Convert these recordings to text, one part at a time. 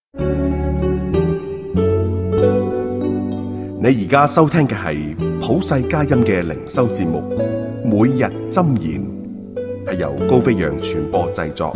你而家收聽嘅係普世佳音嘅靈修節目，每日箴言，係由高飛揚傳播製作。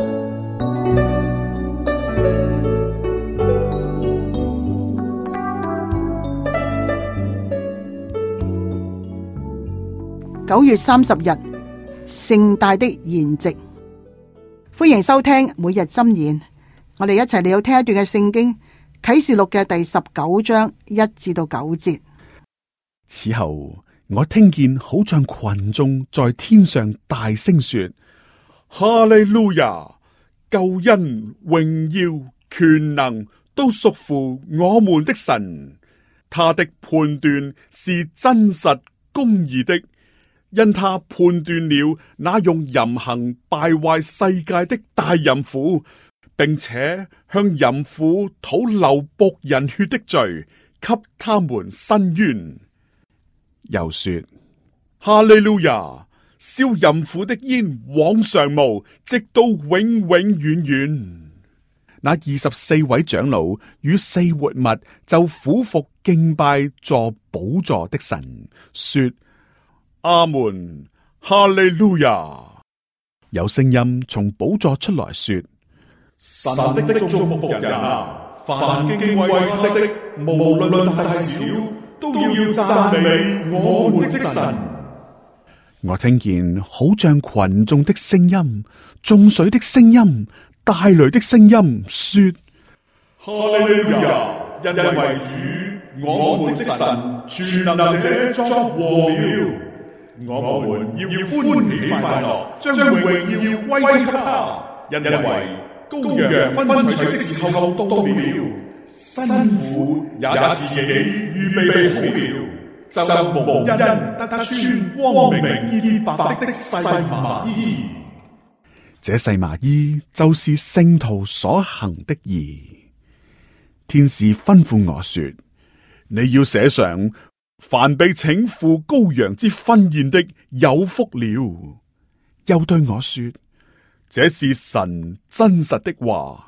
9月30日，盛大的筵席。歡迎收聽每日箴言。我哋一齊嚟到聽一段嘅聖經，啟示錄嘅第19章1至9節。 此後，我聽見好像群眾在天上大聲說：哈利路亞！救恩、榮耀、權能都屬乎我們的神。他的判斷是真實公義的，因他判斷了那用淫行敗壞世界的大淫婦，並且向淫婦討流僕人血的罪，給他們伸冤。又說：哈利路亞！燒淫婦的煙往上冒，直到永永遠遠。那24位長老與4活物就俯伏敬拜坐寶座的神，說：阿門，哈利路亞！有聲音從寶座出來說：神的眾僕人啊，凡敬畏他的，無論大小，都要讚美我們的神。我聽見好像群眾的聲音、眾水的聲音、大雷的聲音，說：哈利路亞！因為主我們的神全能者作王了，我們要歡喜快樂，將榮耀歸給他。因為羔羊分取的時候到了，新婦也自己預備好了，就蒙恩得穿光明潔白的細麻衣。這細麻衣就是聖徒所行的義。天使吩咐我說：你要寫上，凡被請赴羔羊之婚宴的有福了。又對我說：這是神真實的話。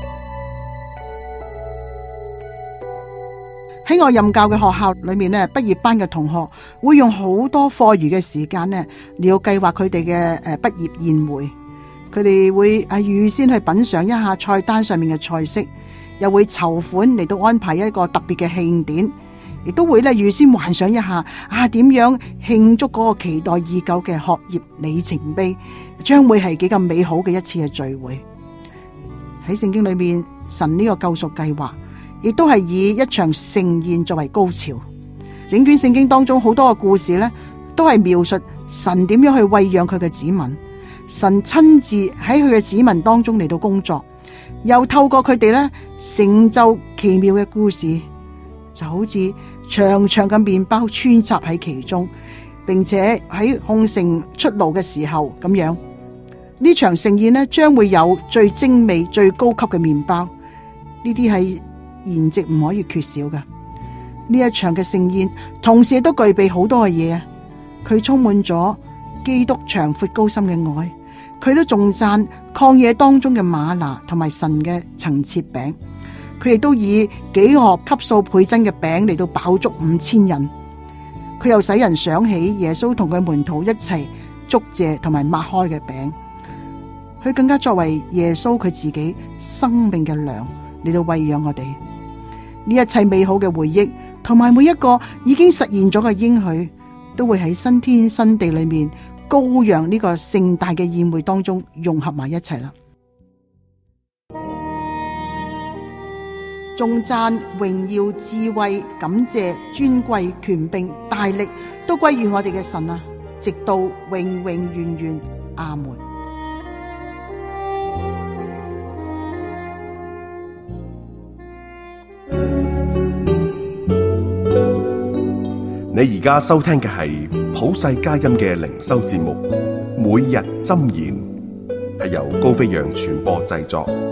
喺我任教嘅學校裏面呢，畢業班嘅同學會用好多課餘嘅時間呢，嚟到計劃佢哋嘅畢業宴會。佢哋會預先去品嘗一下菜單上面嘅菜式，又會籌款嚟到安排一個特別嘅慶典，亦都會咧預先幻想一下點樣慶祝嗰個期待已久嘅學業里程碑，將會係幾咁美好嘅一次嘅聚會。喺聖經裏面，神呢個救贖計劃亦都係以一場盛宴作為高潮。整卷聖經當中好多嘅故事呢，都係描述神點樣去餵養佢嘅子民，神親自喺佢嘅子民當中嚟到工作，又透過佢哋呢成就奇妙嘅故事，就好似長長嘅麵包穿插喺其中，並且喺控城出爐嘅時候咁樣。呢場盛宴呢，將會有最精美、最高級嘅麵包，呢啲係筵席唔可以缺少嘅。呢一場嘅盛宴，同時亦都具備好多嘅嘢啊！佢充滿咗基督長闊高深嘅愛，佢都仲讚曠野當中嘅嗎哪同埋神嘅陳設餅，佢亦都以幾何級數倍增嘅餅嚟到飽足5000人。佢又使人想起耶穌同佢門徒一齊祝謝同埋擘開嘅餅，佢更加作為耶穌佢自己生命嘅糧嚟到餵養我哋。呢一切美好嘅回憶同埋每一個已經實現咗嘅應許，都會喺新天新地裏面羔羊呢個盛大嘅宴會當中融合埋一齊啦。頌讚、榮耀、智慧、感謝、尊貴、權柄、大力，都歸於我哋嘅神啊！直到永永遠遠，阿門。 你而家收聽嘅係普世佳音嘅靈修節目《每日箴言》，係由高飛揚傳播製作。